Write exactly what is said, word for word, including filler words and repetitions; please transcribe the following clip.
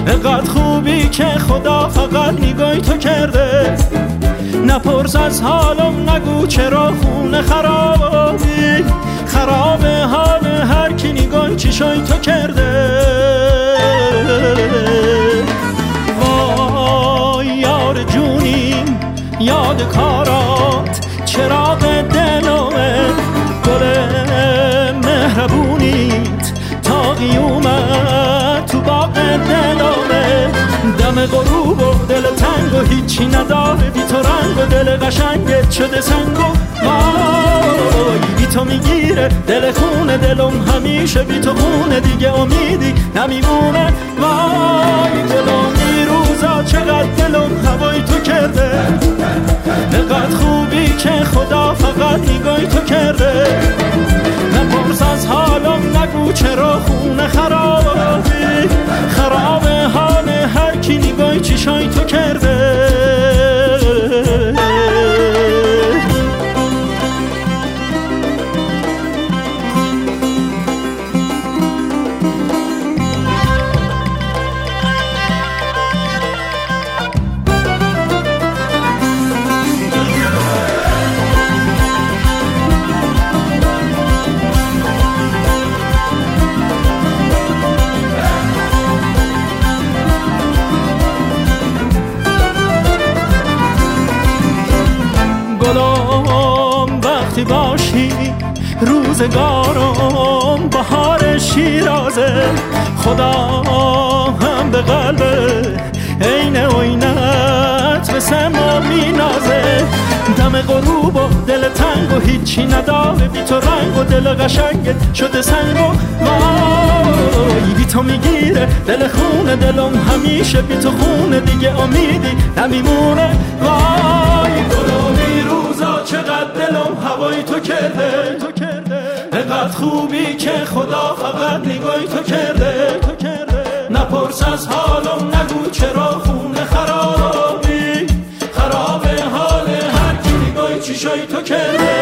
اینقدر خوبی که خدا فقط نگاهی تو کرده. نپرس از حالم، نگو چرا خونه خرابی، خراب حال هر کی نگاهی چشای تو کرده. وای یار جونیم، یاد کارات چراغ دلمه، گل مهربونیت تا قیومت تو باغ دلمه. دم غروب و دل تنگ و هیچی نداره بی تو رنگ و دل قشنگت شده سنگ و وای بی تو میگیره دل خونه دلم همیشه بی تو خونه دیگه امیدی نمیمونه. وای دلم این روزا چقدر دلم هوای تو کرده. اینقدر خوبی که خدا فقط نگاهی تو کرده. نپرس از حالم، نگو چرا خونه خرابی، خراب حال هر کی نگاهی چشای تو کرده. گلم وقتی باشی روزگارم بهار شیرازه، خدا هم به قلب عین عینت به سما مینازه. دم غروب و دل تنگ و هیچی نداره بی تو رنگ و دل قشنگت شده سنگ و وای بی تو میگیره دل خونه دلم همیشه بی تو خونه دیگه امیدی نمیمونه. وای گلومی روزا چقدر دلم هوای تو کرده. اینقدر خوبی که خدا فقط نگاهی تو کرده. نپرس از حالم، نگو چرا خونه خرابی، خراب حال هر کی نگاهی چشای تو کرده.